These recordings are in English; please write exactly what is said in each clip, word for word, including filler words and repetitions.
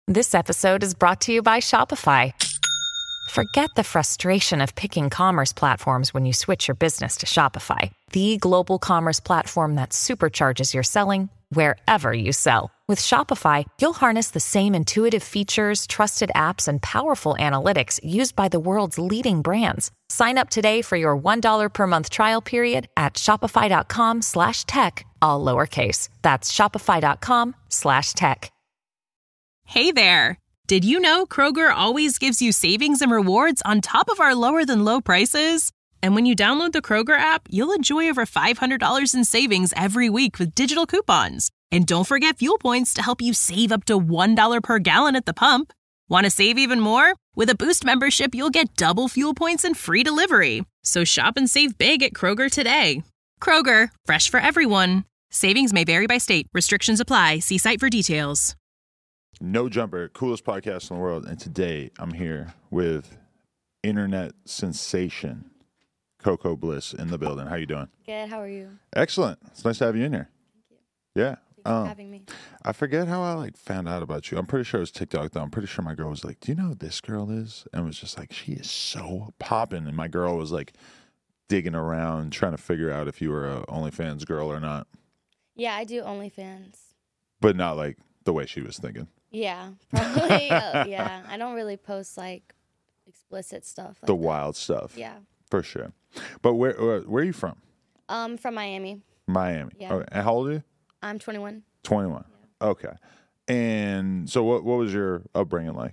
This episode is brought to you by Shopify. Forget the frustration of picking commerce platforms when you switch your business to Shopify, the global commerce platform that supercharges your selling wherever you sell. With Shopify, you'll harness the same intuitive features, trusted apps, and powerful analytics used by the world's leading brands. Sign up today for your one dollar per month trial period at shopify.com slash tech, all lowercase. That's shopify.com slash tech. Hey there. Did you know Kroger always gives you savings and rewards on top of our lower than low prices? And when you download the Kroger app, you'll enjoy over five hundred dollars in savings every week with digital coupons. And don't forget fuel points to help you save up to one dollar per gallon at the pump. Want to save even more? With a Boost membership, you'll get double fuel points and free delivery. So shop and save big at Kroger today. Kroger, fresh for everyone. Savings may vary by state. Restrictions apply. See site for details. No Jumper, coolest podcast in the world. And today I'm here with internet sensation Coco Bliss in the building. How you doing? Good. How are you? Excellent. It's nice to have you in here. Thank you. Yeah. Thanks for Um, having me. I forget how I like found out about you. I'm pretty sure it was TikTok though. I'm pretty sure my girl was like, "Do you know who this girl is?" And it was just like, "She is so popping." And my girl was like digging around trying to figure out if you were a OnlyFans girl or not. Yeah, I do OnlyFans. But not like the way she was thinking. Yeah, probably. uh, yeah, I don't really post like explicit stuff. Like The that. wild stuff. Yeah. For sure. But where where, where are you from? Um, from Miami. Miami. Yeah. Okay. And how old are you? I'm twenty-one. twenty-one. Yeah. Okay. And so what what was your upbringing like?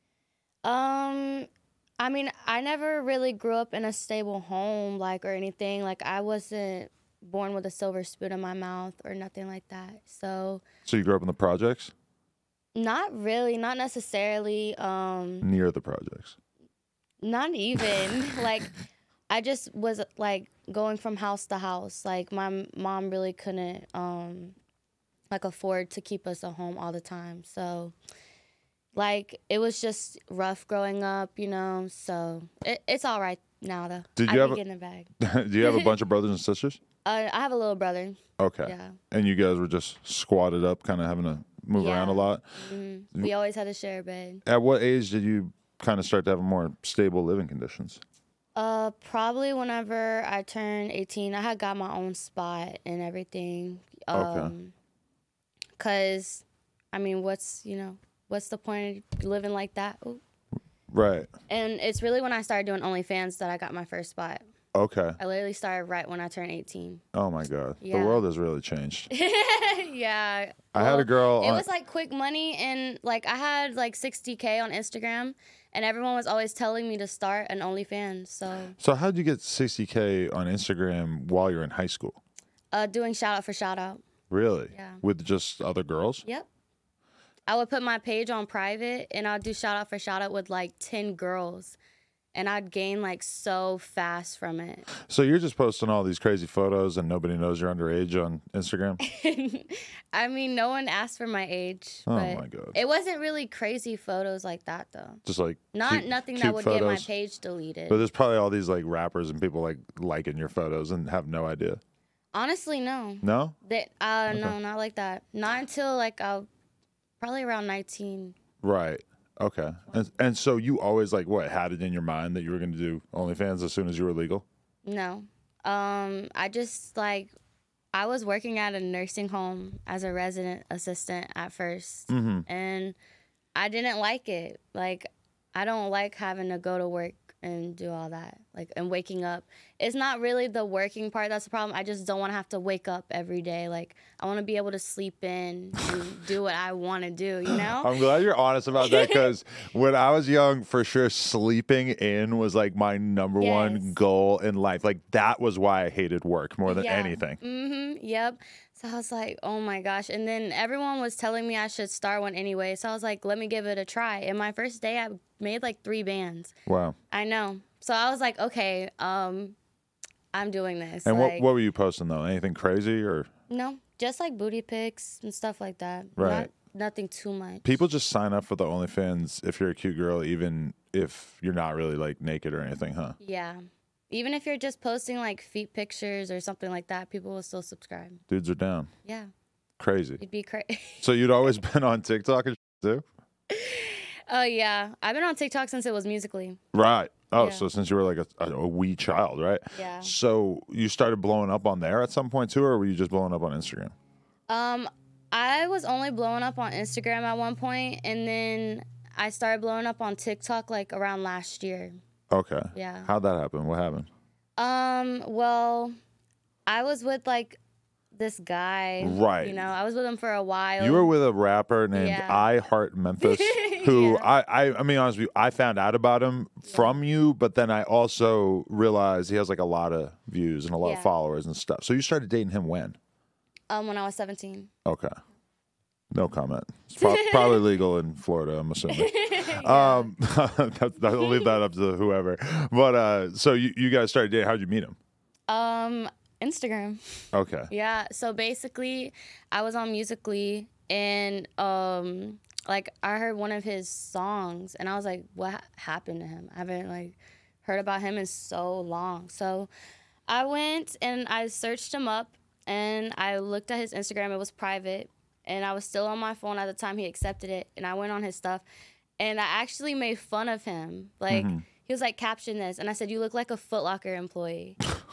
Um, I mean, I never really grew up in a stable home, like, or anything. Like, I wasn't born with a silver spoon in my mouth or nothing like that. So. So you grew up in the projects? Not really. Not necessarily. Um. Near the projects? Not even. Like, I just was, like, going from house to house. Like, my m- mom really couldn't, um, like, afford to keep us at home all the time. So, like, it was just rough growing up, you know. So, it, it's all right now, though. Did I you be have a- getting it back. Do you have a bunch of brothers and sisters? Uh, I have a little brother. Okay. Yeah. And you guys were just squatted up, kind of having to move Yeah. around a lot? hmm We always had to share a bed. At what age did you kind of start to have more stable living conditions? Uh, probably whenever I turned eighteen. I had got my own spot and everything. Um, Okay. Cause, I mean, what's you know, what's the point of living like that? Ooh. Right. And it's really when I started doing OnlyFans that I got my first spot. Okay. I literally started right when I turned eighteen. Oh my God. The Yeah. world has really changed. Yeah. I had a Well, girl It on- was like quick money, and like I had like sixty K on Instagram, and everyone was always telling me to start an OnlyFans. So, So how'd you get sixty K on Instagram while you're in high school? uh, doing shout out for shout out. Really? Yeah. With just other girls? Yep. I would put my page on private, and I'd do shout out for shout out with like ten girls. And I'd gain like so fast from it. So you're just posting all these crazy photos and nobody knows you're underage on Instagram? I mean, no one asked for my age. Oh, but my God. It wasn't really crazy photos like that, though. Just like Not cute- nothing cute that would get my photos. page deleted. But there's probably all these like rappers and people like liking your photos and have no idea. Honestly, no. No? That uh, no, not like that. Not until like uh, probably around nineteen. Right. Okay. And, and so you always like what had it in your mind that you were going to do OnlyFans as soon as you were legal? No. Um, I just like I was working at a nursing home as a resident assistant at first, Mm-hmm. and I didn't like it. Like, I don't like having to go to work and do all that, like, and waking up. It's not really the working part that's the problem. I just don't want to have to wake up every day. Like, I want to be able to sleep in and do what I want to do, you know? I'm glad you're honest about that because when I was young, for sure, sleeping in was like my number one Yes. goal in life. Like that was why I hated work more than Yeah. anything. Mm-hmm. Yep. So I was like, oh my gosh. And then everyone was telling me I should start one anyway. So I was like, let me give it a try. And my first day, I made like three bands. Wow. I know. So I was like, okay, um, I'm doing this. And like, what what were you posting though? Anything crazy or No, just like booty pics and stuff like that. Right. Not, nothing too much. people just sign up for the OnlyFans if you're a cute girl, even if you're not really like naked or anything, huh? Yeah. Even if you're just posting like feet pictures or something like that, people will still subscribe. Dudes are down. Yeah. Crazy. It'd be crazy. So you'd always been on TikTok and too? Oh, yeah. I've been on TikTok since it was Musically. Right. Oh, Yeah. so since you were like a, a, a wee child, right? Yeah. So you started blowing up on there at some point too, or were you just blowing up on Instagram? Um, I was only blowing up on Instagram at one point, and then I started blowing up on TikTok like around last year. Okay. Yeah. How'd that happen? What happened? Um, well, I was with like this guy. Right. You know, I was with him for a while. You were with a rapper named Yeah. I Heart Memphis, who Yeah. I, I, I mean, honest with you, I found out about him from you, but then I also realized he has like a lot of views and a lot Yeah. of followers and stuff. So you started dating him when? Um, when I was seventeen. Okay. No comment. It's pro- probably legal in Florida, I'm assuming. Um, that, I'll leave that up to whoever. But uh, so you, you guys started dating. How'd you meet him? Um, Instagram. Okay. Yeah. So basically, I was on Musically, and um, like I heard one of his songs, and I was like, "What ha- happened to him? I haven't like heard about him in so long." So I went and I searched him up, and I looked at his Instagram. It was private, and I was still on my phone at the time he accepted it, and I went on his stuff, and I actually made fun of him. Like he was like, "Caption this," and I said, "You look like a Foot Locker employee."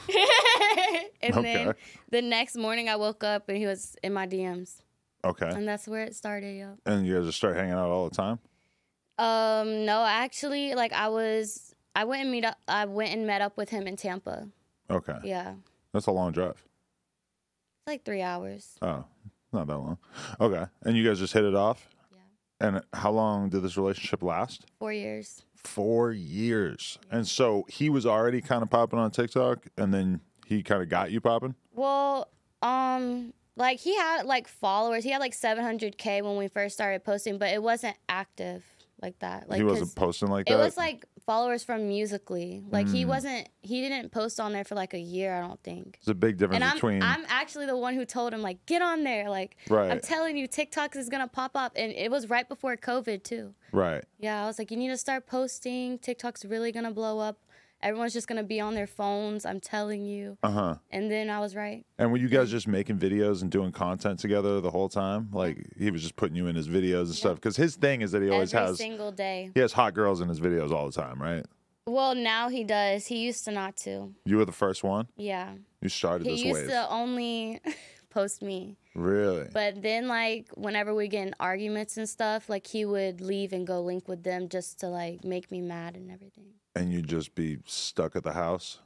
And then Okay. the next morning, I woke up and he was in my D Ms, Okay. and that's where it started. Yo. And you guys just start hanging out all the time? Um, no, actually, like I was, I went and meet up. I went and met up with him in Tampa. Okay. Yeah, That's a long drive. it's like three hours. Oh, not that long. Okay. And you guys just hit it off? Yeah, And how long did this relationship last? four years. Four years. And so he was already kind of popping on TikTok, and then he kind of got you popping? Well, um, like he had like followers. He had like seven hundred K when we first started posting, but it wasn't active like that. Like he 'cause wasn't posting like it that? was like followers from Musically. Like he Mm. wasn't. He didn't post on there for like a year. I don't think. There's a big difference And I'm, between... I'm actually the one who told him, like, get on there. Like, Right. I'm telling you, TikTok is going to pop up. And it was right before COVID, too. Right. Yeah, I was like, you need to start posting. TikTok's really going to blow up. Everyone's just going to be on their phones. I'm telling you. Uh-huh. And then I was right. And were you guys just making videos and doing content together the whole time? Like, he was just putting you in his videos and stuff? Because his thing is that he always Every has... single day. He has hot girls in his videos all the time, right? Well, now he does. He used to not to. You were the first one? Yeah. You started He this used wave. to only post me. Really? But then, like, whenever we get in arguments and stuff, like, he would leave and go link with them just to, like, make me mad and everything. And you'd just be stuck at the house?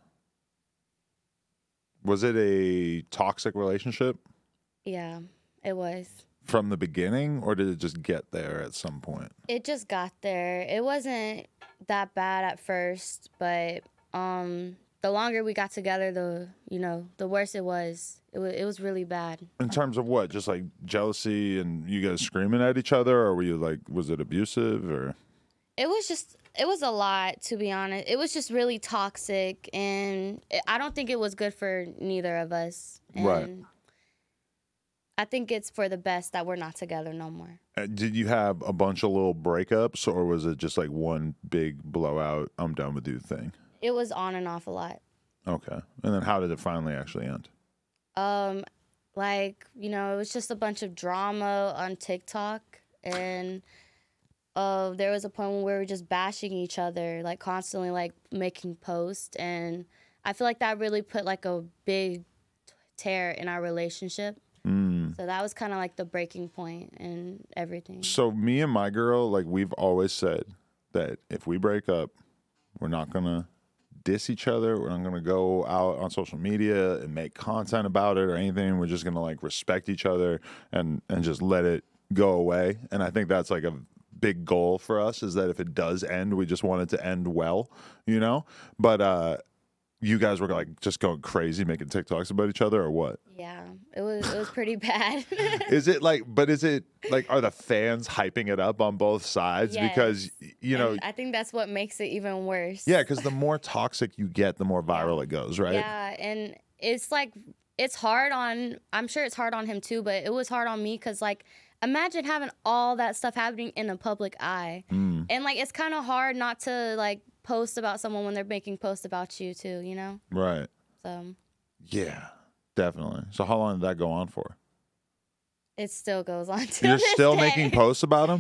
Was it a toxic relationship Yeah, it was. from the beginning, or did it just get there at some point? It just got there. It wasn't that bad at first, but um, the longer we got together, the, you know, the worse it was. It was, it was really bad. In terms of what? Just like jealousy and you guys screaming at each other, or were you like, was it abusive or? It was just, it was a lot, to be honest. It was just really toxic, and it, I don't think it was good for neither of us. And Right. I think it's for the best that we're not together no more. Uh, Did you have a bunch of little breakups, or was it just like one big blowout, I'm done with you thing? It was on and off a lot. Okay. And then how did it finally actually end? Um, like, you know, it was just a bunch of drama on TikTok, and uh, there was a point when we were just bashing each other, like constantly, like making posts, and I feel like that really put like a big tear in our relationship. Mm. So that was kind of like the breaking point and everything. So me and my girl, like we've always said that if we break up, we're not gonna diss each other. We're not gonna go out on social media and make content about it or anything. We're just gonna like respect each other and and just let it go away. And I think that's like a big goal for us, is that if it does end, we just want it to end well, you know? But uh you guys were like just going crazy making TikToks about each other, or what? Yeah, it was it was pretty bad. Is it like, but is it like, are the fans hyping it up on both sides? Yes. Because, you know, And I think that's what makes it even worse. yeah, because the more toxic you get, the more viral it goes, right? Yeah, and it's like, it's hard on, I'm sure it's hard on him too, but it was hard on me because, like, imagine having all that stuff happening in the public eye. Mm. And, like, it's kind of hard not to, like, post about someone when they're making posts about you too, you know? Right. So Yeah, definitely. So how long did that go on for? it still goes on to You're this still day. making posts about him?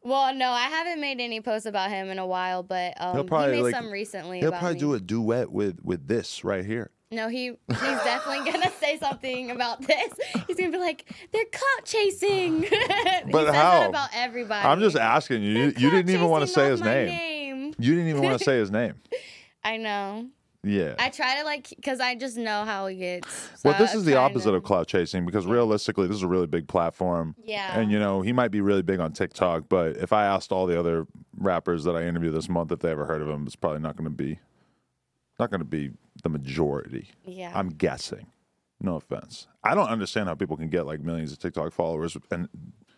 Well, no, I haven't made any posts about him in a while, but um, He'll he probably, made like, some recently He'll about probably me. do a duet with with this right here. No, he he's definitely gonna say something about this. He's gonna be like, "They're clout chasing." he But says how? that about everybody. I'm just asking you. You, you didn't even want to say his name. name. You didn't even want to say his name. I know. Yeah. I try to like, cause I just know how he gets. So Well, this I'm is the trying opposite to- of clout chasing because realistically, this is a really big platform. Yeah. And, you know, he might be really big on TikTok, but if I asked all the other rappers that I interviewed this month if they ever heard of him, it's probably not going to be, not going to be the majority. Yeah. I'm guessing. No offense. I don't understand how people can get like millions of TikTok followers and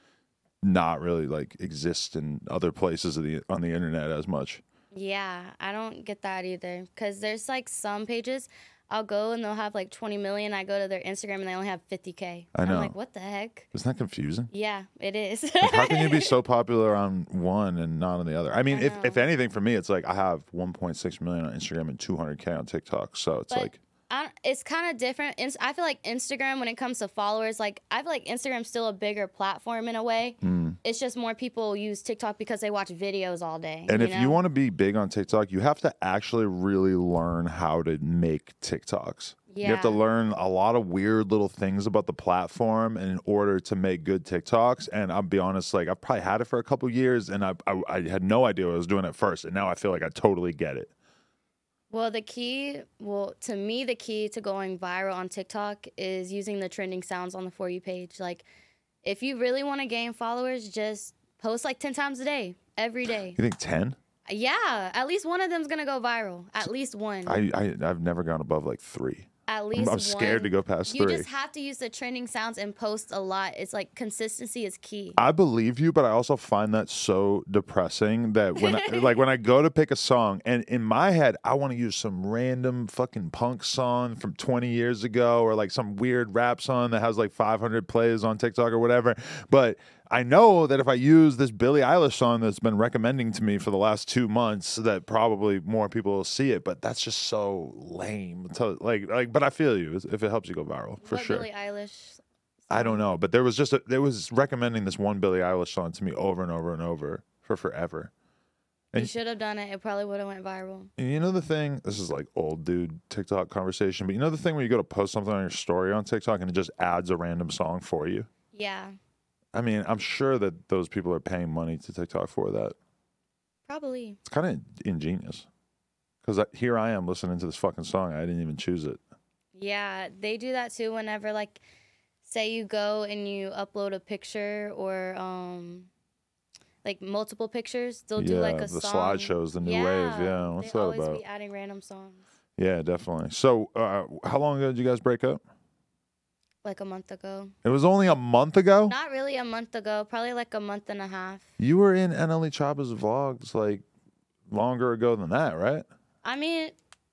not really like exist in other places of the on the internet as much. Yeah, I don't get that either. Because there's like some pages I'll go and they'll have like twenty million. I go to their Instagram and they only have fifty K. I know. I'm like, what the heck? Isn't that confusing? Yeah, it is. Like, how can you be so popular on one and not on the other? I mean, I if, know. if anything, for me, it's like I have one point six million on Instagram and two hundred K on TikTok. So it's But like, I, it's kind of different. Ins- I feel like Instagram, when it comes to followers, like I feel like Instagram's still a bigger platform in a way. mm. It's just more people use TikTok because they watch videos all day. And you if know? you want to be big on TikTok, you have to actually really learn how to make TikToks. You have to Yeah. learn a lot of weird little things about the platform in order to make good TikToks. And I'll be honest, like I've probably had it for a couple years and I, I, I had no idea what I was doing at first. And now I feel like I totally get it. Well, the key, well, to me, the key to going viral on TikTok is using the trending sounds on the For You page. Like, if you really want to gain followers, just post like ten times a day, every day. You think ten? Yeah, at least one of them's going to go viral. At least one. I, I, I've never gone above like three. At I'm, least I'm scared one. to go past You three. just have to use the trending sounds and post a lot. It's like consistency is key. I believe you, but I also find that so depressing that when I, like when I go to pick a song and in my head I want to use some random fucking punk song from twenty years ago or like some weird rap song that has like five hundred plays on TikTok or whatever, but I know that if I use this Billie Eilish song that's been recommending to me for the last two months, that probably more people will see it. But that's just so lame. So, like, like, but I feel you if it helps you go viral for what sure. Billie Eilish? I don't know, but there was just a, there was recommending this one Billie Eilish song to me over and over and over for forever. You And- should have done it. It probably would have went viral. And you know the thing, this is like old dude TikTok conversation, but you know the thing where you go to post something on your story on TikTok and it just adds a random song for you? Yeah, I mean, I'm sure that those people are paying money to TikTok for that. probably. It's kind of ingenious. Because here I am listening to this fucking song. I didn't even choose it. Yeah, they do that too whenever, like, say you go and you upload a picture or, um, like, multiple pictures. They'll do, Yeah, like, a the song. slideshows, the new wave. Yeah, what's they that always about? be adding random songs. Yeah, definitely. So, uh, how long ago did you guys break up? Like a month ago. It was only a month ago? Not really a month ago. Probably like a month and a half. You were in N L E Chaba's vlogs like longer ago than that, right? I mean,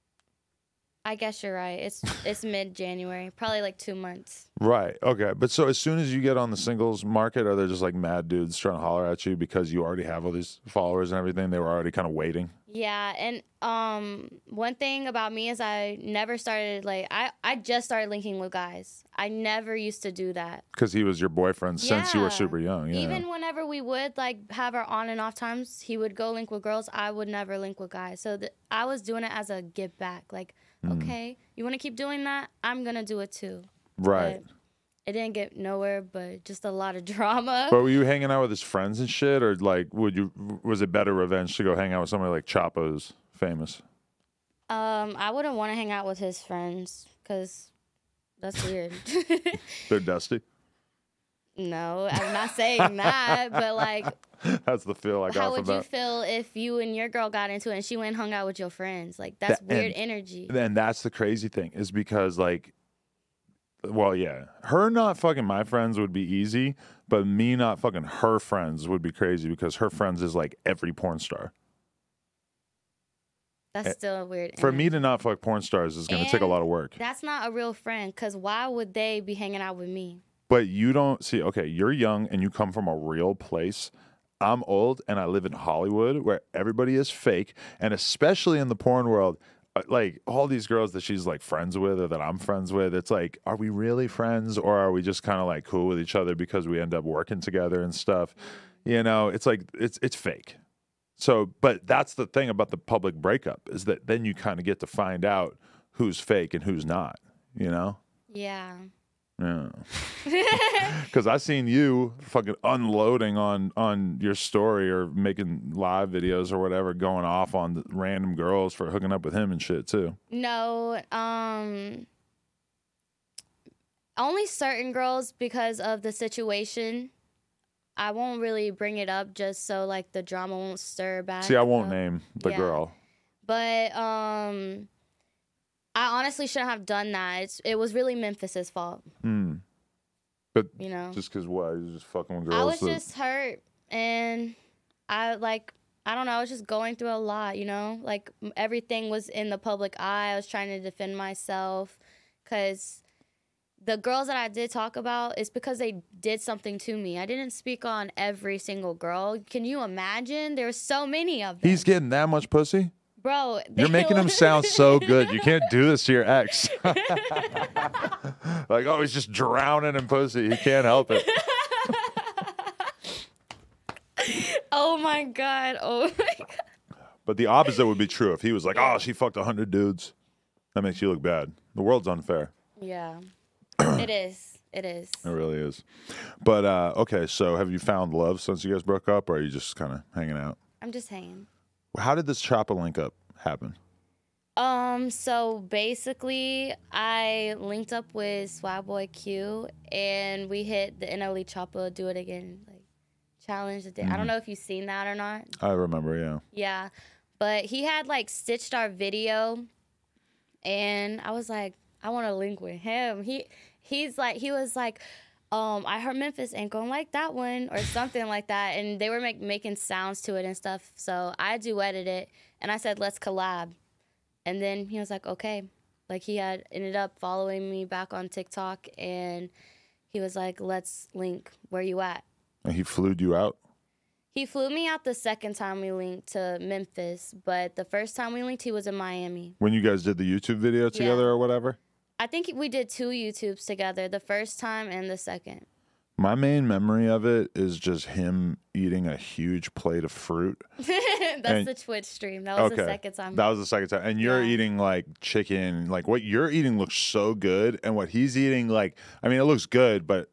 I guess you're right. It's it's mid January. Probably like two months. Right. Okay. But so as soon as you get on the singles market, are there just like mad dudes trying to holler at you because you already have all these followers and everything? They were already kind of waiting. Yeah, and um, one thing about me is I never started like I I just started linking with guys. I never used to do that. Because he was your boyfriend since you were Yeah. super young. Yeah. Even whenever we would like have our on and off times, he would go link with girls. I would never link with guys. So th- I was doing it as a give back. Like, Mm. okay, you want to keep doing that? I'm gonna do it too. right. But it didn't get nowhere, but just a lot of drama. But were you hanging out with his friends and shit, or like, would you? Was it better revenge to go hang out with somebody like Chapo's famous? Um, I wouldn't want to hang out with his friends because that's weird. They're dusty. No, I'm not saying that, but like, That's the feel I got how from would you that. feel if you and your girl got into it and she went and hung out with your friends? Like, that's That- weird and- energy. And that's the crazy thing is because like, well, yeah, her not fucking my friends would be easy, but me not fucking her friends would be crazy because her friends is like every porn star. That's still a weird. For me energy. to not fuck porn stars is going to take a And lot of work. That's not a real friend, because why would they be hanging out with me? But you don't see, okay, you're young and you come from a real place. I'm old and I live in Hollywood where everybody is fake. And especially in the porn world, uh, like all these girls that she's like friends with or that I'm friends with, it's like, are we really friends or are we just kind of like cool with each other because we end up working together and stuff? You know, it's like it's it's fake. So, but that's the thing about the public breakup is that then you kind of get to find out who's fake and who's not. You know? Yeah. Yeah. Because I seen you fucking unloading on on your story or making live videos or whatever, going off on the random girls for hooking up with him and shit too. No, um, only certain girls because of the situation. I won't really bring it up just so like the drama won't stir back. See, I won't up. name the Yeah. girl. But um, I honestly shouldn't have done that. It's, it was really Memphis's fault. Hmm. But You know, just because what? You just fucking with girls. I was that- just hurt, and I like I don't know. I was just going through a lot. You know, like m- everything was in the public eye. I was trying to defend myself because the girls that I did talk about is because they did something to me. I didn't speak on every single girl. Can you imagine? There's so many of them. He's getting that much pussy? Bro, You're they making him were- sound so good. You can't do this to your ex. Like, oh, he's just drowning in pussy. He can't help it. Oh my god. Oh my god. But the opposite would be true if he was like, oh, she fucked a hundred dudes. That makes you look bad. The world's unfair. Yeah. It is. It is. It really is. But uh, okay, so have you found love since you guys broke up, or are you just kind of hanging out? I'm just hanging. How did this Choppa link up happen? Um, so basically, I linked up with Swag Boy Q, and we hit the N L E Choppa Do It Again like challenge. That I don't know if you've seen that or not. I remember, yeah. Yeah, but he had like stitched our video, and I was like, I want to link with him. He he's like he was like, um, I heard Memphis ain't gonna like that one or something like that, and they were make, making sounds to it and stuff. So I duetted it, and I said, let's collab. And then he was like, okay. Like, he had ended up following me back on TikTok, and he was like, let's link. Where you at? And he flew you out? He flew me out the second time we linked to Memphis, but the first time we linked, he was in Miami. When you guys did the YouTube video together Yeah. or whatever? I think we did two YouTubes together, the first time and the second. My main memory of it is just him eating a huge plate of fruit. That's And- the Twitch stream. That was Okay. the second time. That was the second time. And you're Yeah. eating like chicken. Like what you're eating looks so good. And what he's eating, like, I mean, it looks good, but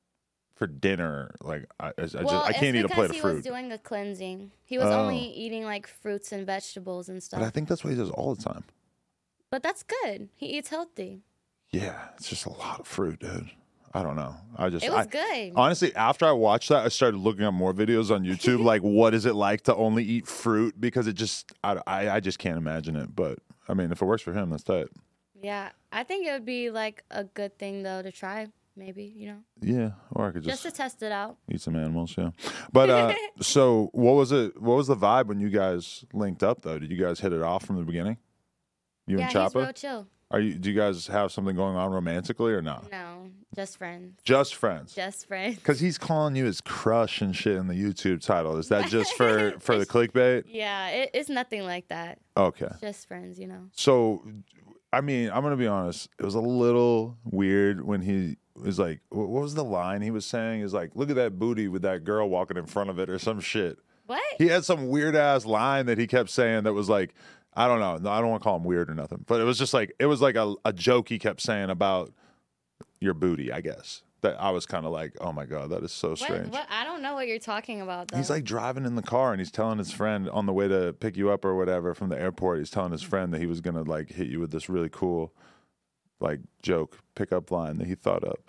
for dinner, like, I, I, I just, well, I can't it's eat a plate of because he fruit. was doing a cleansing. He was Oh. only eating like fruits and vegetables and stuff. But I think that's what he does all the time. But that's good. He eats healthy. Yeah, it's just a lot of fruit, dude. I don't know. I just It was I, good. Honestly, after I watched that, I started looking up more videos on YouTube. Like, what is it like to only eat fruit? Because it just, I, I, I just can't imagine it. But I mean, if it works for him, that's tight. Yeah, I think it would be like a good thing though to try. Maybe, you know, Yeah, or I could just just, to test it out. eat some animals. Yeah. But uh, so, what was it? What was the vibe when you guys linked up? Though, did you guys hit it off from the beginning? You Yeah, and he's Choppa? real chill. Are you? Do you guys have something going on romantically or not? No, just friends. Just friends. Just friends. Because he's calling you his crush and shit in the YouTube title. Is that just for for the clickbait? Yeah, it, it's nothing like that. Okay. Just friends, you know. So, I mean, I'm gonna be honest. It was a little weird when he was like, wh- "What was the line he was saying?" Is like, "Look at that booty with that girl walking in front of it," or some shit. What? He had some weird ass line that he kept saying that was like, I don't know. No, I don't want to call him weird or nothing, but it was just like it was like a, a joke he kept saying about your booty. I guess that I was kind of like, oh my god, that is so What, strange. what? I don't know what you're talking about. Though. He's like driving in the car and he's telling his friend on the way to pick you up or whatever from the airport. He's telling his friend that he was gonna like hit you with this really cool, like joke pickup line that he thought up.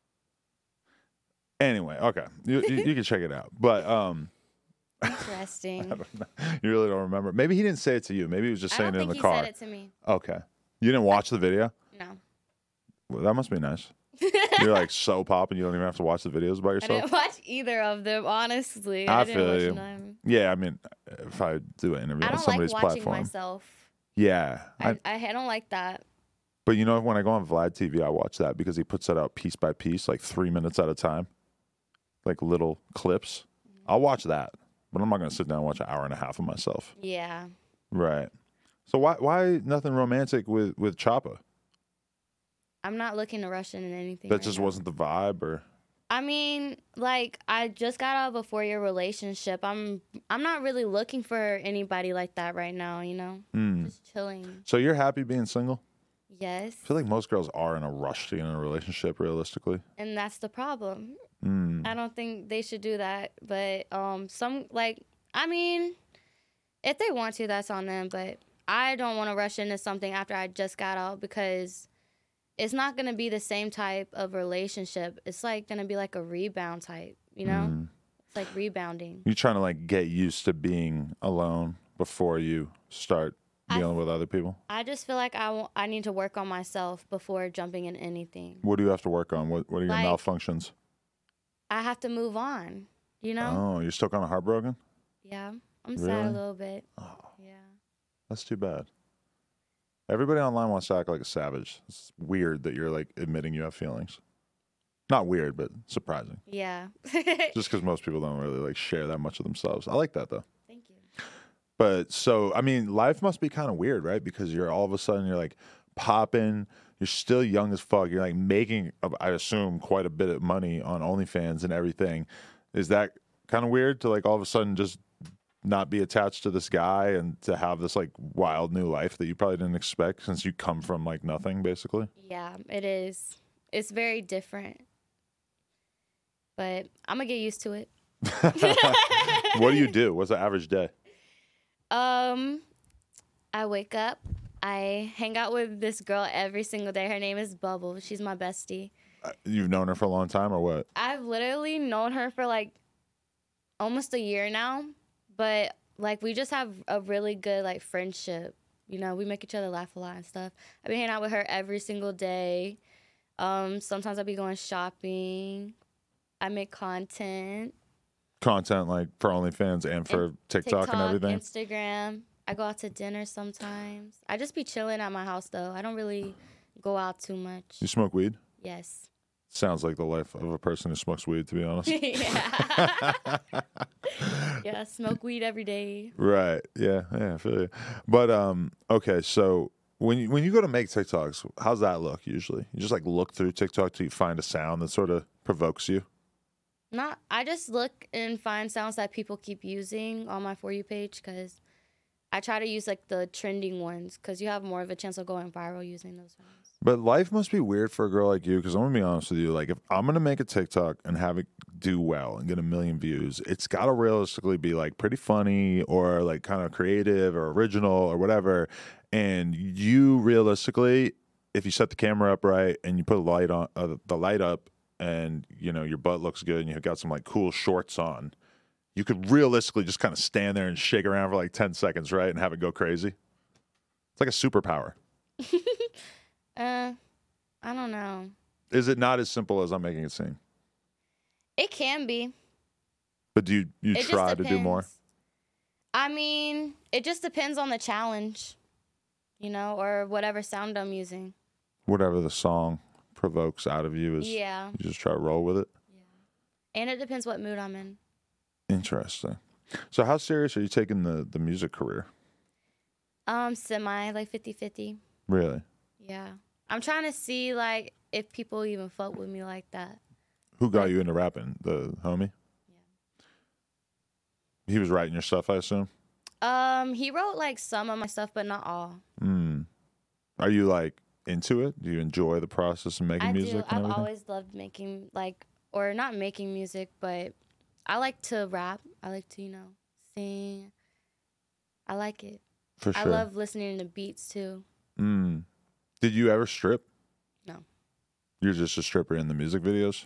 Anyway, okay, you you, you can check it out, but um, interesting. you really don't remember. Maybe he didn't say it to you. Maybe he was just I saying don't it in think the he car. said it to me. Okay, you didn't watch the video. No. Well, that must be nice. You're like so popping, you don't even have to watch the videos by I yourself. didn't watch either of them, honestly. I I, didn't feel watch you. none. Yeah, I mean, if I do an interview I on don't like somebody's watching platform, myself. yeah, I, I, I, I don't like that. But you know, when I go on Vlad T V, I watch that because he puts that out piece by piece, like three minutes at a time, like little clips. I'll watch that, but I'm not going to sit down and watch an hour and a half of myself. Yeah. Right. So why why nothing romantic with with Choppa? I'm not looking to rush into anything. That right just now. wasn't the vibe, or I mean, like, I just got out of a four-year relationship. I'm I'm not really looking for anybody like that right now, you know? Mm. Just chilling. So you're happy being single? Yes. I feel like most girls are in a rush to get in a relationship, realistically. And that's the problem. Mm. I don't think they should do that. But um, some, like, I mean, if they want to, that's on them. But I don't want to rush into something after I just got out because it's not going to be the same type of relationship. It's, like, going to be like a rebound type, you know? Mm. It's like rebounding. You're trying to, like, get used to being alone before you start dealing I, with other people? I just feel like I, w- I need to work on myself before jumping in anything. What do you have to work on? What What are your like, malfunctions? I have to move on, you know? Oh, you're still kind of heartbroken? Yeah. I'm really? sad a little bit. Oh, yeah. That's too bad. Everybody online wants to act like a savage. It's weird that you're, like, admitting you have feelings. Not weird, but surprising. Yeah. Just because most people don't really, like, share that much of themselves. I like that, though. Thank you. But so, I mean, life must be kind of weird, right? Because you're all of a sudden, you're like popping, you're still young as fuck. You're like making, I assume, quite a bit of money on OnlyFans and everything. Is that kind of weird to like all of a sudden just not be attached to this guy and to have this like wild new life that you probably didn't expect since you come from like nothing, basically? Yeah, it is. It's very different. But I'm going to get used to it. What do you do? What's the average day? Um, I wake up. I hang out with this girl every single day. Her name is Bubble. She's my bestie. Uh, you've known her for a long time or what? I've literally known her for like almost a year now. But like we just have a really good like friendship. You know, we make each other laugh a lot and stuff. I've been hanging out with her every single day. Um, sometimes I'll be going shopping. I make content. Content like for OnlyFans and for and TikTok, TikTok and everything? Instagram. I go out to dinner sometimes. I just be chilling at my house, though. I don't really go out too much. You smoke weed? Yes. Sounds like the life of a person who smokes weed, to be honest. yeah. yeah, smoke weed every day. Right. Yeah. Yeah, I feel you. But, um, okay, so when you, when you go to make TikToks, how's that look usually? You just like look through TikTok till you find a sound that sort of provokes you? Not. I just look and find sounds that people keep using on my For You page because I try to use like the trending ones because you have more of a chance of going viral using those sounds. But life must be weird for a girl like you because I'm going to be honest with you. Like, if I'm going to make a TikTok and have it do well and get a million views, it's got to realistically be like pretty funny or like kind of creative or original or whatever. And you realistically, if you set the camera up right and you put a light on uh, the light up, and, you know, your butt looks good and you've got some, like, cool shorts on, you could realistically just kind of stand there and shake around for, like, ten seconds, right, and have it go crazy. It's like a superpower. uh, I don't know. Is it not as simple as I'm making it seem? It can be. But do you, you it try to do more? I mean, it just depends on the challenge, you know, or whatever sound I'm using. Whatever the song provokes out of you is yeah. You just try to roll with it. Yeah. And it depends what mood I'm in. Interesting. So how serious are you taking the, the music career? Um, semi, like fifty-fifty. Really? Yeah. I'm trying to see like if people even fuck with me like that. Who got like, you into rapping? The homie? Yeah. He was writing your stuff, I assume? Um, he wrote like some of my stuff, but not all. Mm. Are you like into it? Do you enjoy the process of making I music? do. And I've everything? always loved making like, or not making music, but I like to rap. I like to, you know, sing. I like it. For sure. I love listening to beats too. Mm. Did you ever strip? No. You're just a stripper in the music videos?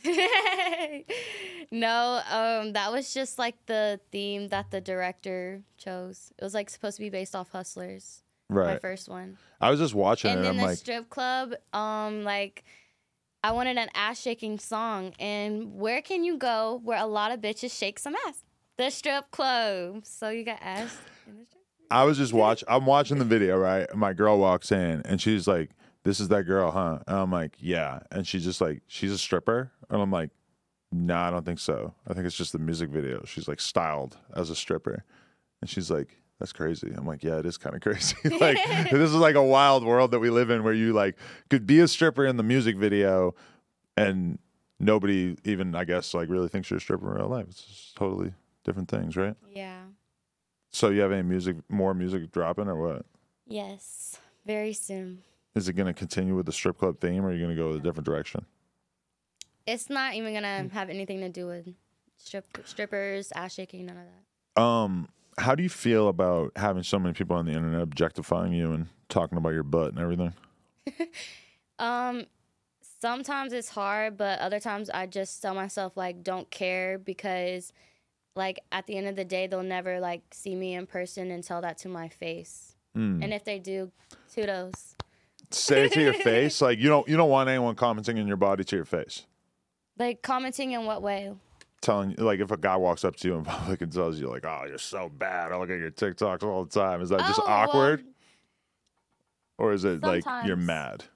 No, um, that was just like the theme that the director chose. It was like supposed to be based off Hustlers. Right. My first one. I was just watching and it. And then I'm the like, strip club, um, like I wanted an ass shaking song, and where can you go where a lot of bitches shake some ass? The strip club. So you got ass in the strip. I was just watch. I'm watching the video, right? And my girl walks in, and she's like, "This is that girl, huh?" And I'm like, "Yeah." And she's just like, "She's a stripper," and I'm like, "No, nah, I don't think so. I think it's just the music video. She's like styled as a stripper," and she's like, "That's crazy." I'm like, "Yeah, it is kind of crazy. Like, this is like a wild world that we live in, where you like could be a stripper in the music video, and nobody even, I guess, like really thinks you're a stripper in real life. It's just totally different things, right? Yeah. So you have any music, more music dropping or what? Yes. Very soon. Is it going to continue with the strip club theme, or are you going to go with a different direction? It's not even gonna have anything to do with strip strippers, ass shaking, none of that. Um, how do you feel about having so many people on the internet objectifying you and talking about your butt and everything? um, sometimes it's hard, but other times I just tell myself like, don't care, because like at the end of the day, they'll never like see me in person and tell that to my face. Mm. And if they do, kudos. Say it to your face. Like you don't you don't want anyone commenting on your body to your face. Like commenting in what way? Telling, like, if a guy walks up to you in public and tells you, like, "Oh, you're so bad. I look at your TikToks all the time." Is that just oh, awkward, well, or is it sometimes. like you're mad?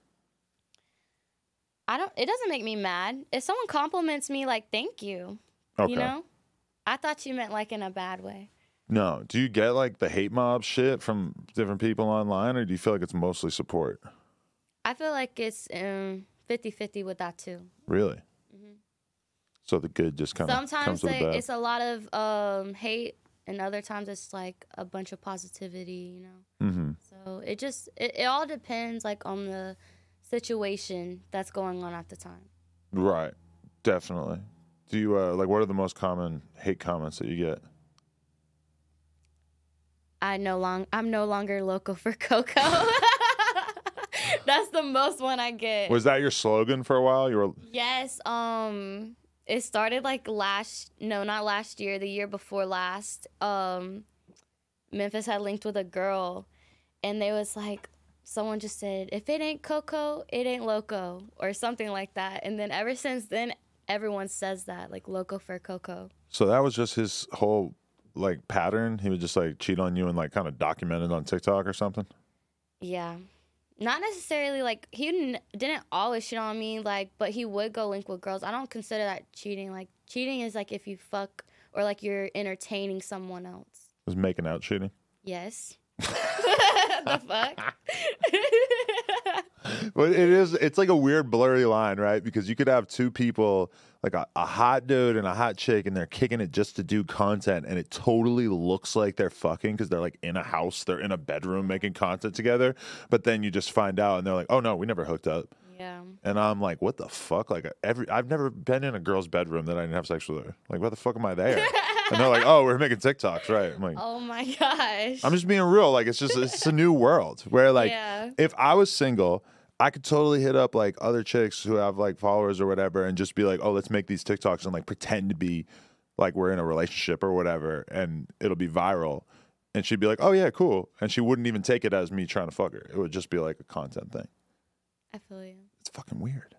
I don't. It doesn't make me mad. If someone compliments me, like, thank you. Okay. You know, I thought you meant like in a bad way. No. Do you get like the hate mob shit from different people online, or do you feel like it's mostly support? I feel like it's um, fifty-fifty with that too. Really? So the good just kind of sometimes comes with they, the bad. It's a lot of um, hate, and other times it's like a bunch of positivity, you know. Mm-hmm. So it just it, it all depends like on the situation that's going on at the time. Right, definitely. Do you uh, like what are the most common hate comments that you get? I no long I'm no longer local for Coco. That's the most one I get. Was that your slogan for a while? You were yes. Um. It started like last, no, not last year, the year before last. Um, Memphis had linked with a girl, and they was like, someone just said, if it ain't Coco, it ain't loco, or something like that. And then ever since then, everyone says that, like loco for Coco. So that was just his whole like pattern. He would just like cheat on you and like kind of document it on TikTok or something. Yeah. Not necessarily, like, he didn't, didn't always cheat on me, like, but he would go link with girls. I don't consider that cheating. Like, cheating is, like, if you fuck or, like, you're entertaining someone else. Was making out cheating? Yes. The fuck? But it is, it's like a weird blurry line, right? Because you could have two people, like a, a hot dude and a hot chick, and they're kicking it just to do content, and it totally looks like they're fucking because they're like in a house, they're in a bedroom making content together. But then you just find out, and they're like, "Oh no, we never hooked up." Yeah. And I'm like, "What the fuck?" Like every, I've never been in a girl's bedroom that I didn't have sex with her. Like, what the fuck am I there? And they're like, "Oh, we're making TikToks, right?" I'm like, oh my gosh. I'm just being real. Like, it's just, it's a new world where, like, yeah. if I was single, I could totally hit up like other chicks who have like followers or whatever and just be like, oh, let's make these TikToks and like pretend to be like we're in a relationship or whatever, and it'll be viral. And she'd be like, oh yeah, cool. And she wouldn't even take it as me trying to fuck her. It would just be like a content thing. I feel you. It's fucking weird.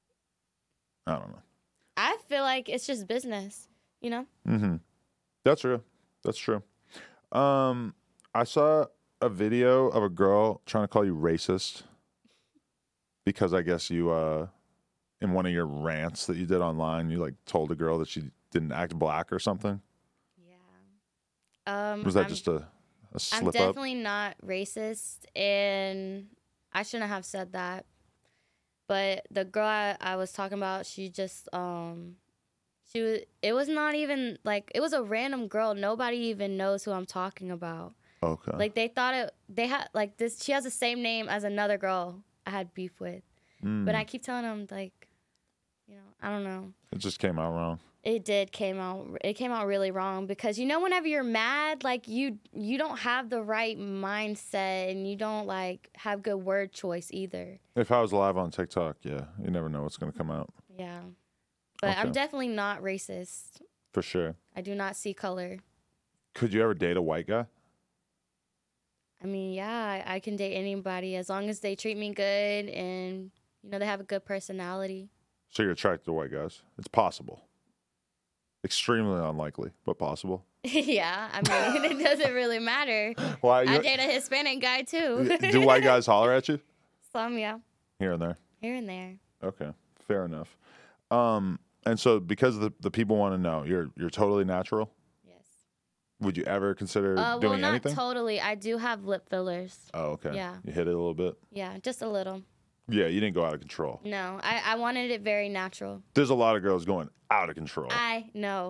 I don't know. I feel like it's just business, you know? Mm-hmm. That's true. That's true. Um, I saw a video of a girl trying to call you racist. Because I guess you, uh, in one of your rants that you did online, you like told a girl that she didn't act black or something. Yeah. Um, Was that I'm, just a, a slip I'm up? definitely not racist, and I shouldn't have said that. But the girl I, I was talking about, she just, um, she was. It was not even like it was a random girl. Nobody even knows who I'm talking about. Okay. Like they thought it. They had like this. She has the same name as another girl I had beef with. Mm. But I keep telling them, like, you know, I don't know. It just came out wrong. It did came out. It came out really wrong because, you know, whenever you're mad, like, you you don't have the right mindset and you don't, like, have good word choice either. If I was live on TikTok, yeah, you never know what's going to come out. Yeah. But Okay. I'm definitely not racist. For sure. I do not see color. Could you ever date a white guy? I mean, yeah, I, I can date anybody as long as they treat me good and, you know, they have a good personality. So you're attracted to white guys? It's possible. Extremely unlikely, but possible. Yeah, I mean, it doesn't really matter. Why? I date a Hispanic guy, too. Do white guys holler at you? Some, yeah. Here and there. Here and there. Okay, fair enough. Um, and so because the the people want to know, you're you're totally natural. Yes. Would you ever consider Uh, well, doing not anything? totally. I do have lip fillers. Oh, okay. Yeah. You hit it a little bit. Yeah, just a little. Yeah, you didn't go out of control. No, I, I wanted it very natural. There's a lot of girls going out of control. I know.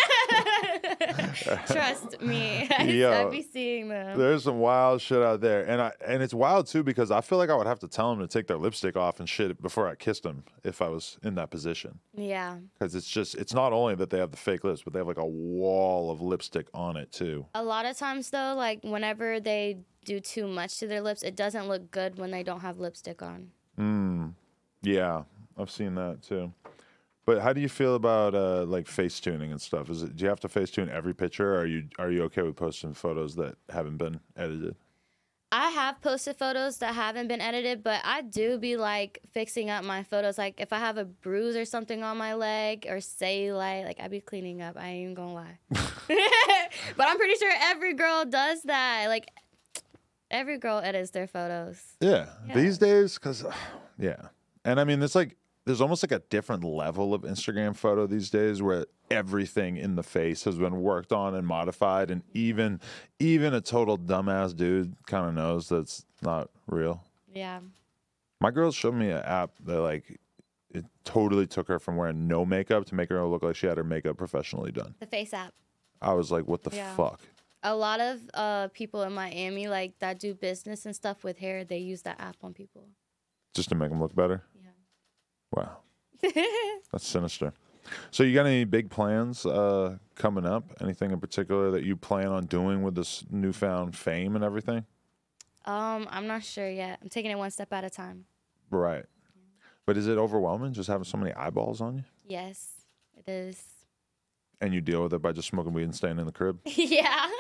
Trust me. I, Yo, I be seeing them. There's some wild shit out there, and I and it's wild too because I feel like I would have to tell them to take their lipstick off and shit before I kissed them if I was in that position. Yeah. Because it's just it's not only that they have the fake lips, but they have like a wall of lipstick on it too. A lot of times though, like whenever they do too much to their lips, it doesn't look good when they don't have lipstick on. Mm. Yeah, I've seen that too. But how do you feel about uh, like face tuning and stuff? Is it do you have to face tune every picture? Or are you are you okay with posting photos that haven't been edited? I have posted photos that haven't been edited, but I do be like fixing up my photos. Like if I have a bruise or something on my leg or cellulite, like I be cleaning up. I ain't even gonna lie. But I'm pretty sure every girl does that. Like every girl edits their photos. Yeah, Yeah. these days, because yeah, and I mean it's like there's almost like a different level of Instagram photo these days where everything in the face has been worked on and modified, and even even a total dumbass dude kind of knows that's not real. Yeah. My girl showed me an app that like it totally took her from wearing no makeup to make her look like she had her makeup professionally done. The Face app. I was like, what the Yeah. fuck? A lot of uh, people in Miami, like that do business and stuff with hair, they use that app on people. Just to make them look better? Yeah. Wow. That's sinister. So you got any big plans uh, coming up? Anything in particular that you plan on doing with this newfound fame and everything? Um, I'm not sure yet. I'm taking it one step at a time. Right. But is it overwhelming just having so many eyeballs on you? Yes, it is. And you deal with it by just smoking weed and staying in the crib? Yeah.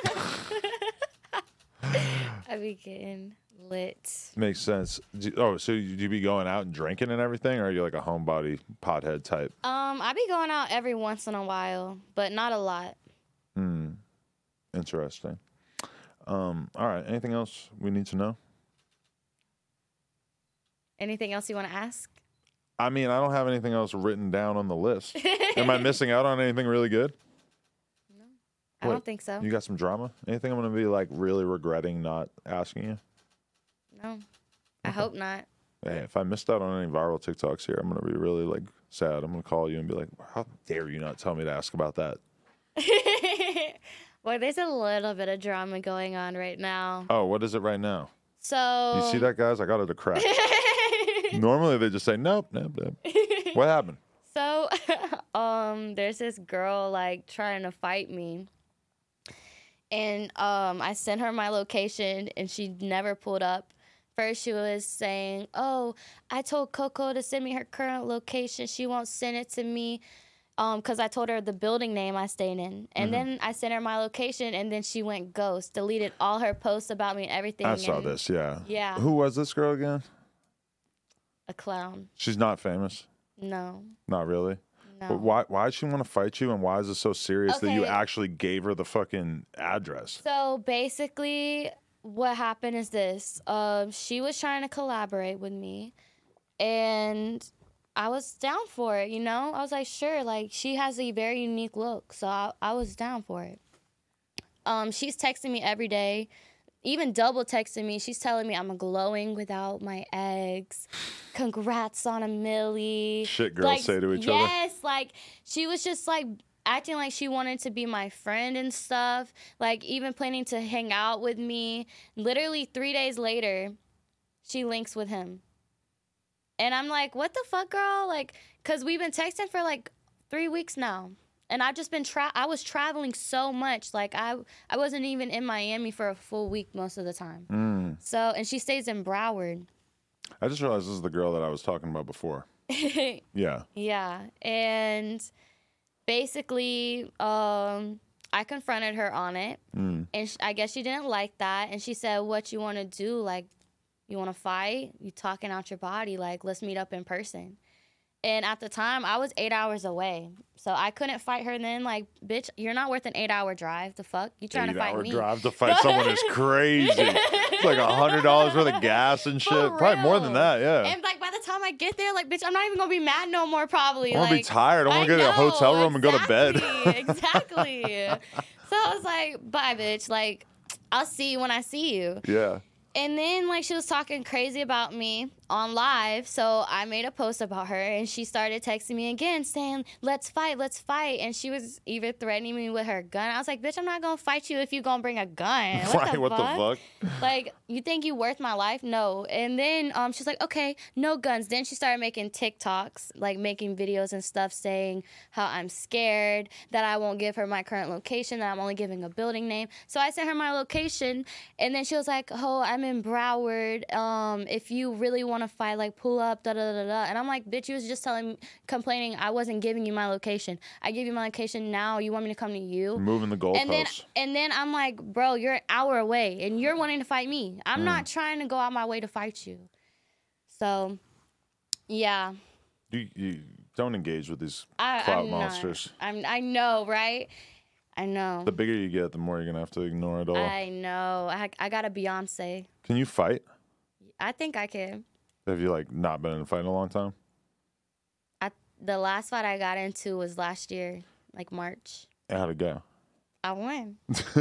I be getting lit. Makes sense. Do, oh, so you, you be going out and drinking and everything, or are you like a homebody pothead type? Um, I be going out every once in a while, but not a lot. Hmm. Interesting. Um, all right. Anything else we need to know? Anything else you want to ask? I mean, I don't have anything else written down on the list. Am I missing out on anything really good? No, I What? don't think so. You got some drama? Anything I'm going to be like really regretting not asking you? No, I hope not. Hey, if I missed out on any viral TikToks here, I'm going to be really like sad. I'm going to call you and be like, how dare you not tell me to ask about that? Well, there's a little bit of drama going on right now. Oh, what is it right now? So You see that, guys? I got it a crack. Normally they just say, nope, nope, nope. What happened? So, um, there's this girl like trying to fight me, and um, I sent her my location, and she never pulled up. First, she was saying, "Oh, I told Coco to send me her current location. She won't send it to me, um, because I told her the building name I stayed in." And Mm-hmm. then I sent her my location, and then she went ghost, deleted all her posts about me and everything. I saw and this, yeah. Yeah. Who was this girl again? A clown. She's not famous. No. Not really. No. But why why does she want to fight you, and why is it so serious that you Okay. actually gave her the fucking address? So basically, what happened is this. Um, she was trying to collaborate with me, and I was down for it, you know? I was like, sure, like, she has a very unique look, so I, I was down for it. Um, she's texting me every day, even double texting me. She's telling me I'm glowing without my eggs. Congrats on a milli. Shit girls Like, say to each other. Yes, like, she was just, like, acting like she wanted to be my friend and stuff, like even planning to hang out with me. Literally three days later, she links with him. And I'm like, what the fuck, girl? Like, because we've been texting for like three weeks now. And I've just been, tra- I was traveling so much. Like, I, I wasn't even in Miami for a full week most of the time. Mm. So, and she stays in Broward. I just realized this is the girl that I was talking about before. Yeah. Yeah. And basically, um, I confronted her on it, Mm. and sh- I guess she didn't like that. And she said, "What you want to do? Like, you want to fight? You talking out your body? Like, let's meet up in person." And at the time, I was eight hours away, so I couldn't fight her then. Like, bitch, you're not worth an eight-hour drive. The fuck, you trying to fight Eight-hour me? drive to fight someone is crazy. It's like a hundred dollars worth of gas and shit. For Probably more than real. that. Yeah. And like by the time I get there, like, bitch, I'm not even gonna be mad no more. Probably. I want to be Like, tired. I want to I go to a hotel know, room and go to bed. Exactly. Exactly. So I was like, bye, bitch. Like, I'll see you when I see you. Yeah. And then, like, she was talking crazy about me. on live, so I made a post about her, and she started texting me again saying, let's fight, let's fight. And she was even threatening me with her gun. I was like, bitch, I'm not going to fight you if you going to bring a gun. What right, the what fuck? the fuck? Like, you think you worth my life? No. And then um, she's like, okay, no guns. Then she started making TikToks, like making videos and stuff saying how I'm scared, that I won't give her my current location, that I'm only giving a building name. So I sent her my location, and then she was like, oh, I'm in Broward. Um, if you really want to fight, like, pull up, da da da da. And I'm like, bitch, you was just telling, complaining I wasn't giving you my location. I give you my location now. You want me to come to you? Moving the And then, goalposts. and then I'm like, bro, you're an hour away, and you're wanting to fight me. I'm mm. not trying to go out my way to fight you. So, yeah. You, you don't engage with these I, clout I'm monsters. Not. I'm. I know, right? I know. The bigger you get, the more you're gonna have to ignore it all. I know. I I got a Beyonce. Can you fight? I think I can. Have you like not been in a fight in a long time? I the last fight I got into was last year, like March. How'd it go? I won.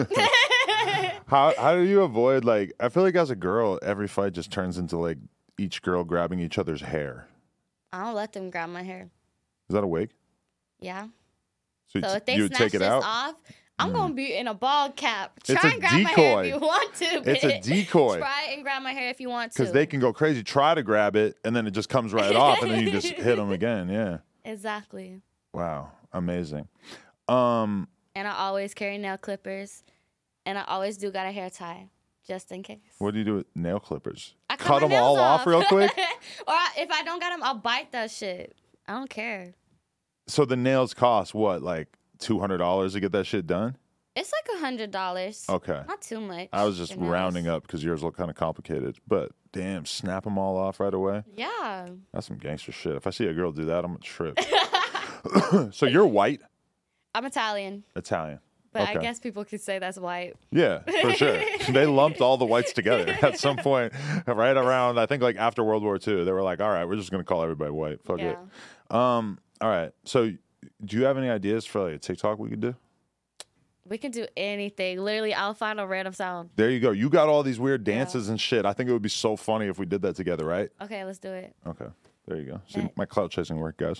how how do you avoid like? I feel like as a girl, every fight just turns into like each girl grabbing each other's hair. I don't let them grab my hair. Is that a wig? Yeah. So, so if they you snatch take it this out? off, I'm mm. gonna be in a bald cap. Try it's and a grab decoy. my hair if you want to. It's a decoy. Try and grab my hair if you want to. Because they can go crazy, try to grab it, and then it just comes right off, and then you just hit them again. Yeah. Exactly. Wow, amazing. Um. And I always carry nail clippers, and I always do got a hair tie, just in case. What do you do with nail clippers? I cut, cut them all off. off real quick? Or I, if I don't got them, I'll bite that shit. I don't care. So the nails cost what, like two hundred dollars to get that shit done? It's like one hundred dollars. Okay. Not too much. I was just rounding up because yours look kind of complicated. But damn, snap them all off right away? Yeah. That's some gangster shit. If I see a girl do that, I'm going to trip. So you're white? I'm Italian. Italian. But okay. I guess people could say that's white. Yeah, for sure. They lumped all the whites together at some point, right around, I think, like after World War Two. They were like, all right, we're just going to call everybody white. Fuck yeah. it. Um, all right. So do you have any ideas for like a TikTok we could do? We can do anything. Literally, I'll find a random sound. There you go. You got all these weird dances yeah. and shit. I think it would be so funny if we did that together, right? Okay, let's do it. Okay. There you go. See, Bet. My clout chasing work, guys.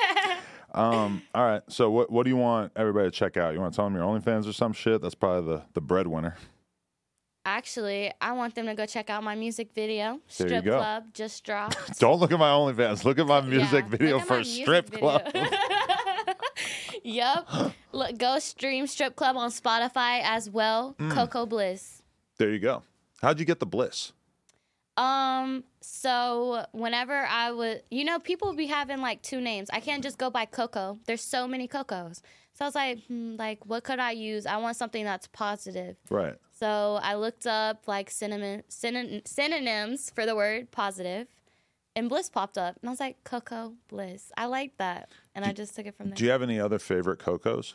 Um, all right. So what what do you want everybody to check out? You want to tell them your OnlyFans or some shit? That's probably the, the breadwinner. Actually, I want them to go check out my music video. There Strip you go. Club just dropped. Don't look at my OnlyFans. Look at my music yeah, video at for music Strip video. Club. Yep. Look, go stream Strip Club on Spotify as well. Mm. Coco Bliss. There you go. How'd you get the bliss? Um, so whenever I would, you know, people be having like two names. I can't just go by Coco. There's so many Cocos. So I was like, hmm, like, what could I use? I want something that's positive. Right. So I looked up like synonym, synon- synonyms for the word positive, and Bliss popped up. And I was like, Coco Bliss. I like that. And do, I just took it from there. Do you have any other favorite Cocos?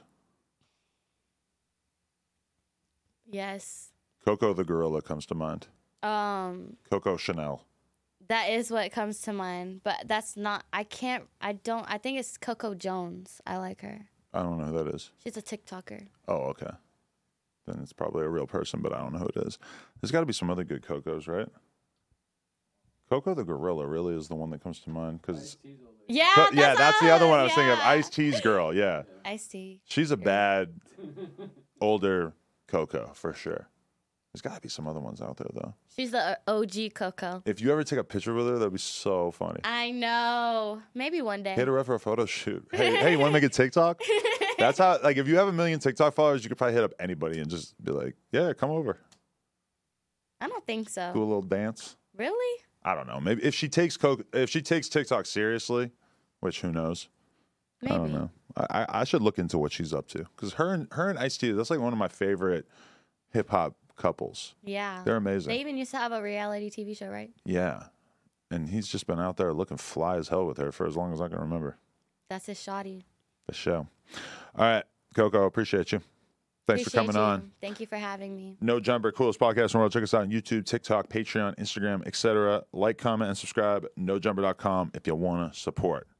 Yes. Coco the gorilla comes to mind. Um, Coco Chanel. That is what comes to mind, but that's not. I can't. I don't. I think it's Coco Jones. I like her. I don't know who that is. She's a TikToker. Oh, okay. Then it's probably a real person, but I don't know who it is. There's got to be some other good Cocos, right? Coco the gorilla really is the one that comes to mind because. Yeah, Co- that's yeah, that's the other one I was yeah. thinking of. Ice-T's girl, yeah. Ice-T. She's a bad older Coco for sure. There's got to be some other ones out there, though. She's the O G Coco. If you ever take a picture with her, that'd be so funny. I know. Maybe one day. Hit her up for a photo shoot. Hey, hey, you want to make a TikTok? That's how, like, if you have a million TikTok followers, you could probably hit up anybody and just be like, yeah, come over. I don't think so. Do a little dance. Really? I don't know. Maybe if she takes Coco, if she takes TikTok seriously, which who knows? Maybe. I don't know. I, I should look into what she's up to because her and her and Ice-T, that's like one of my favorite hip hop couples. Yeah. They're amazing. They even used to have a reality T V show, right? Yeah. And he's just been out there looking fly as hell with her for as long as I can remember. That's his shawty. The show. All right, Coco, appreciate you. Thanks appreciate for coming you. on. Thank you for having me. No Jumper, coolest podcast in the world. Check us out on YouTube, TikTok, Patreon, Instagram, et cetera. Like, comment, and subscribe. no jumper dot com if you want to support.